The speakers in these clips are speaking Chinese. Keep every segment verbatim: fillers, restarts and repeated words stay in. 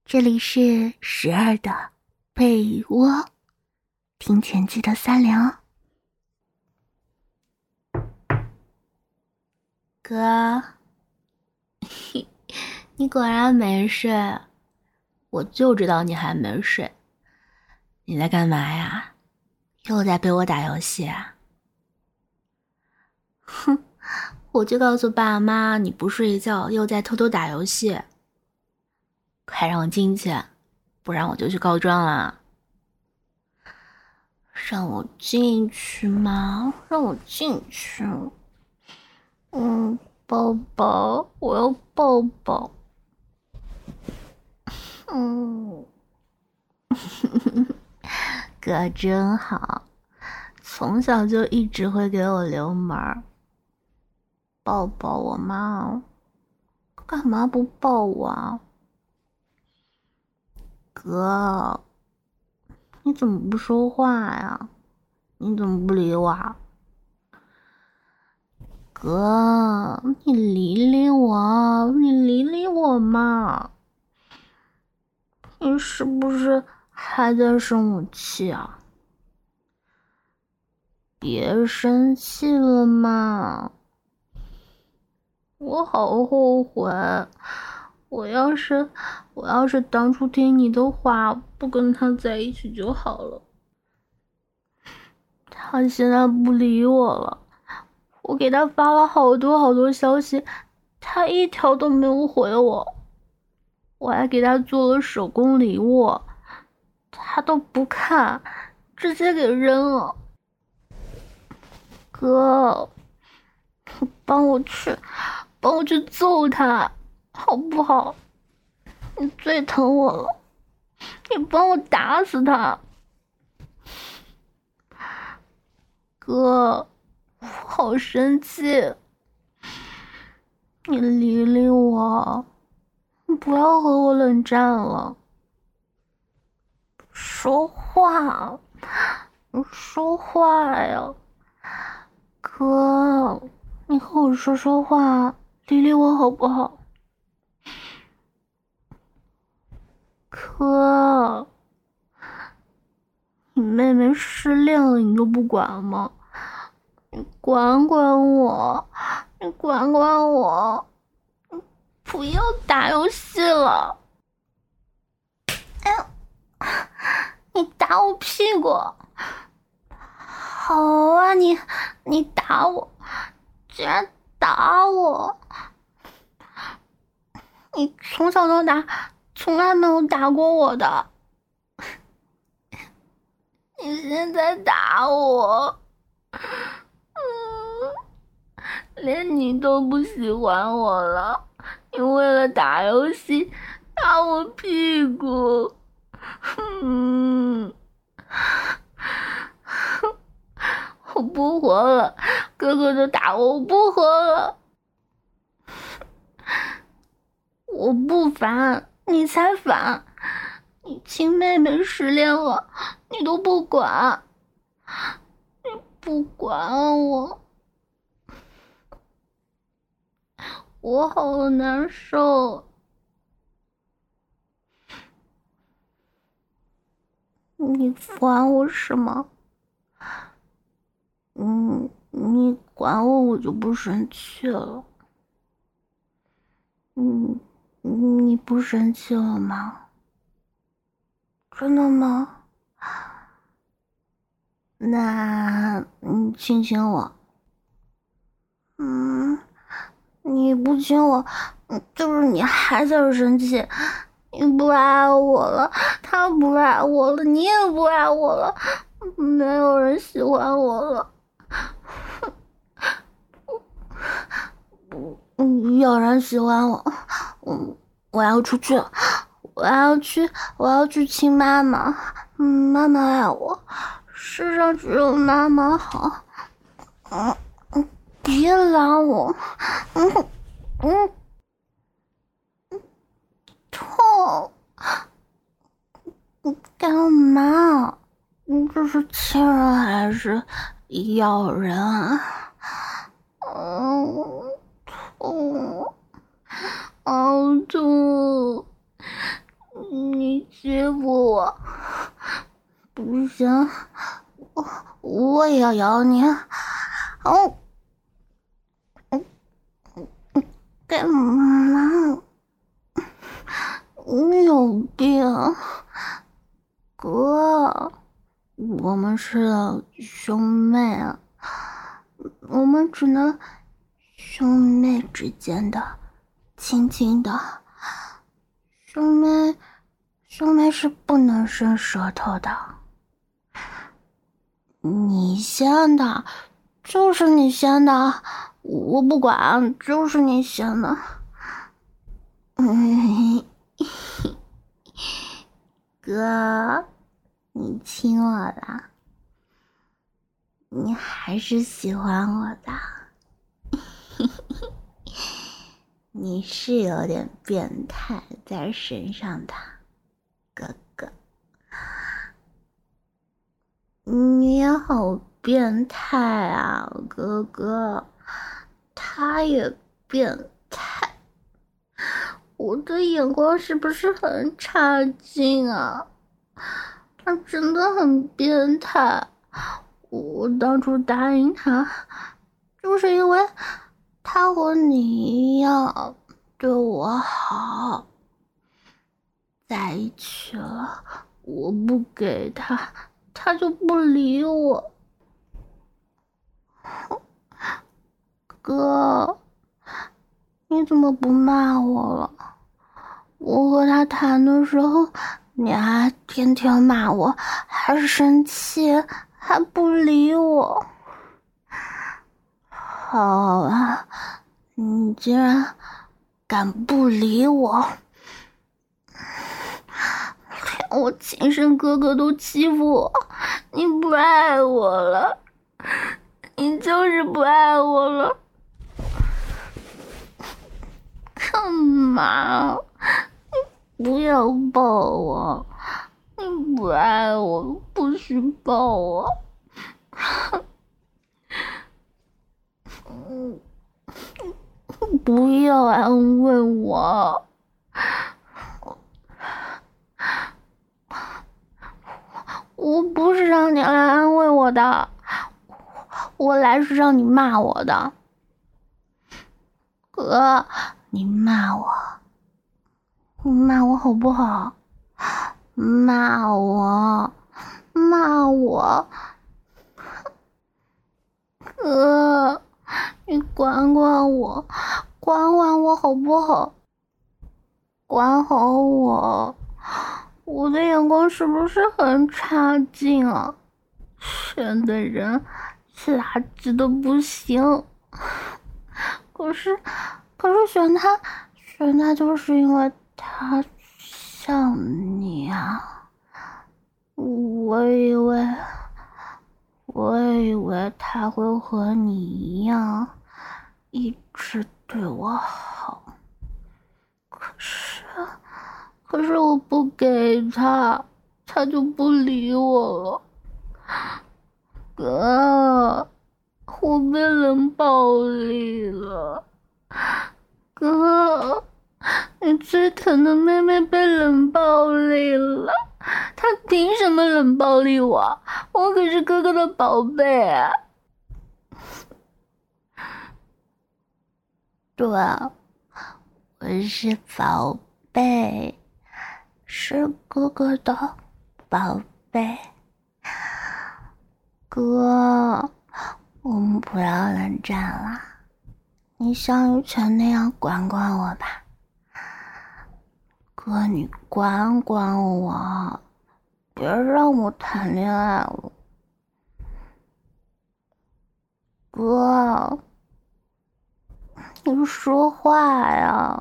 这里是十二的被窝，听前记得三连哦。哥，你果然没睡，我就知道你还没睡。你在干嘛呀？又在被窝打游戏啊？哼，我就告诉爸妈你不睡觉，又在偷偷打游戏。快让我进去，不然我就去告状了。让我进去吗？让我进去。嗯，抱抱，我要抱抱。嗯，哥真好，从小就一直会给我留门儿。抱抱我嘛，干嘛不抱我啊？哥，你怎么不说话呀？你怎么不理我啊？哥，你理理我，你理理我嘛！你是不是还在生我气啊？别生气了嘛！我好后悔，我要是我要是当初听你的话，不跟他在一起就好了。他现在不理我了，我给他发了好多好多消息，他一条都没有回我。我还给他做了手工礼物，他都不看，直接给扔了。哥，你帮我去，帮我去揍他，好不好？你最疼我了，你帮我打死他。哥，我好生气，你理理我，你不要和我冷战了。说话，你说话呀。哥，你和我说说话，理理我好不好？哥，你妹妹失恋了，你都不管吗？你管管我，你管管我，不要打游戏了。哎呦，你打我屁股！好啊，你你打我，居然打我！你从小到大从来没有打过我的，你现在打我，嗯，连你都不喜欢我了，你为了打游戏打我屁股，嗯。我不活了，哥哥都打我，我不活了。我不烦，你才烦。你亲妹妹失恋了，你都不管，你不管我，我好难受。你管我什么？嗯，你管我，我就不生气了。嗯，你不生气了吗？真的吗？那你亲亲我。嗯，你不亲我，就是你还在这生气。你不爱我了，他不爱我了，你也不爱我了，没有人喜欢我了。嗯，有人喜欢我，我我要出去，我要去，我要去亲妈妈。嗯，妈妈爱我，世上只有妈妈好。嗯嗯，别拉我，嗯嗯，痛。你干嘛？你这是亲人还是咬人啊？嗯，痛，好痛！ 你欺负我，不行，我我也要咬你。哦，干嘛？你有病，哥，我们是兄妹啊，我们只能兄妹之间的亲亲的，兄妹兄妹是不能伸舌头的。你先的，就是你先的，我不管，就是你先的。嗯，哥，你亲我了，你还是喜欢我的。你是有点变态在身上的，哥哥。你也好变态啊，哥哥。他也变态。我的眼光是不是很差劲啊？他真的很变态。我当初答应他，就是因为他和你一样对我好，在一起了，我不给他，他就不理我。哥，你怎么不骂我了？我和他谈的时候，你还天天骂我，还生气，还不理我。好啊，你竟然敢不理我，连我亲生哥哥都欺负我，你不爱我了，你就是不爱我了。干嘛？你不要抱我，你不爱我，不许抱我。不要安慰我，我不是让你来安慰我的，我来是让你骂我的。哥，你骂我，你骂我好不好？骂我，骂我。哥，你管管我，管管我好不好？管好我，我的眼光是不是很差劲啊？选的人垃圾的不行，可是可是选他选他就是因为他像你啊。我以为我以为他会和你一样一直对我好，可是可是我不给他，他就不理我了。哥，我被冷暴力了。哥，你最疼的妹妹被冷暴力了，她凭什么冷暴力我？我可是哥哥的宝贝啊。对啊，我是宝贝，是哥哥的宝贝。哥，我们不要冷战了，你像以前那样管管我吧。哥，你管管我，别让我谈恋爱了。哥，你说话呀！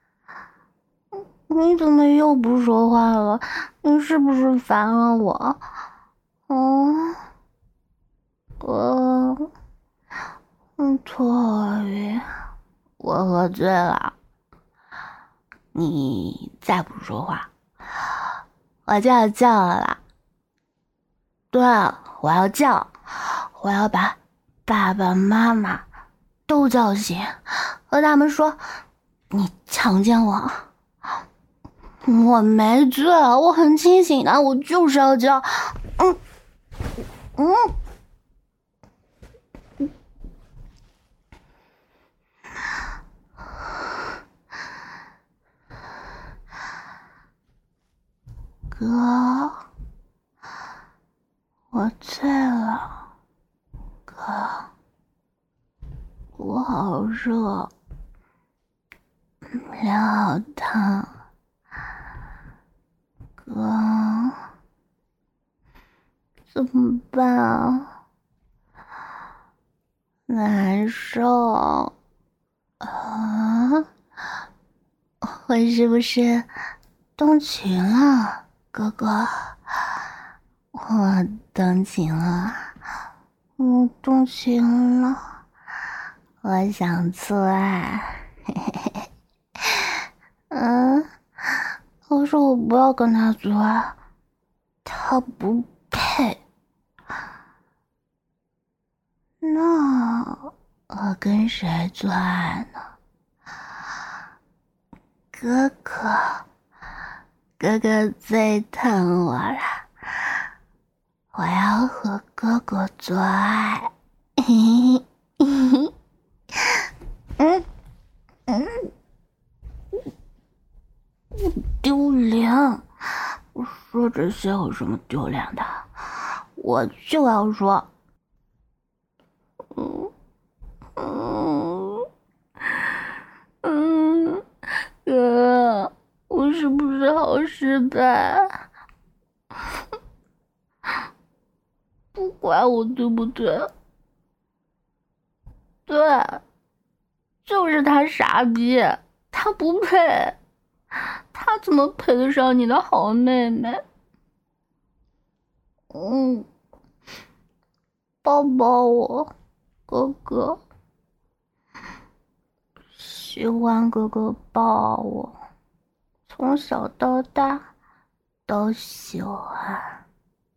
你怎么又不说话了？你是不是烦了我？嗯，哥，嗯，托宇，我喝醉了，你再不说话，我就要叫了啦。对，我要叫，我要把爸爸妈妈都叫醒，和他们说你强奸我， 我没醉，我很清醒的，我就是要叫。嗯嗯。哥，我醉了。哥，我好热，脸好烫。哥，怎么办啊？难受啊！我是不是动情了，哥哥？我动情了，我动情了，我想做爱。嘿嘿嘿。嗯，我说我不要跟他做爱，他不配。那我跟谁做爱呢？哥哥，哥哥最疼我了，我要和哥哥做爱。嗯嗯，丢脸！我说这些有什么丢脸的？我就要说。嗯嗯嗯，哥，我是不是好失败？不管我对不对，对，就是他傻逼，他不配，他怎么配得上你的好妹妹？嗯，抱抱我，哥哥。喜欢哥哥抱我，从小到大都喜欢。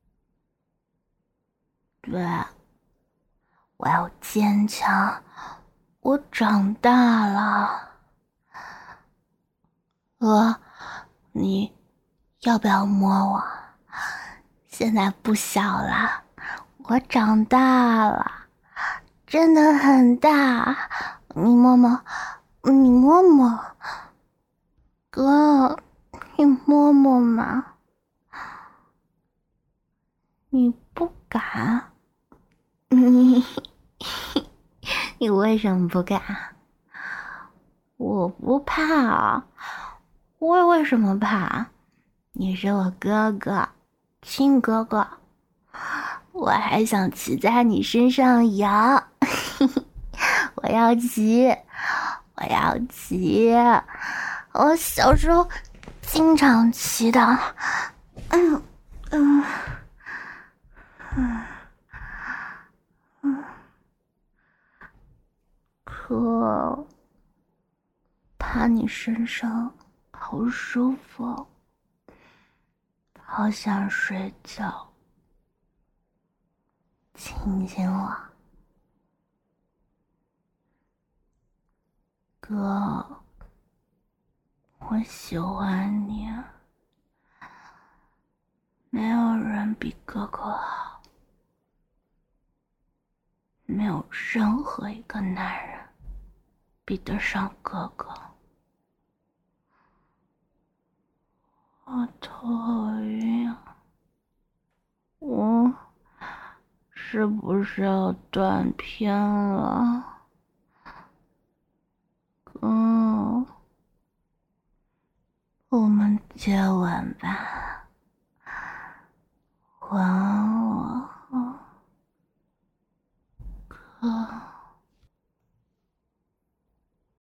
对，我要坚强，我长大了。哥，你要不要摸我？现在不小了，我长大了，真的很大。你摸摸，你摸摸。哥，你摸摸嘛。你不敢？你你为什么不敢？我不怕啊，我为什么怕？你是我哥哥，亲哥哥，我还想骑在你身上摇。我要骑，我要骑，我小时候经常骑的。嗯嗯嗯嗯，可趴你身上好舒服，好想睡觉，亲亲我。哥，我喜欢你，没有人比哥哥好，没有任何一个男人比得上哥哥。我头好晕，我是不是要断片了？嗯，我们接吻吧，吻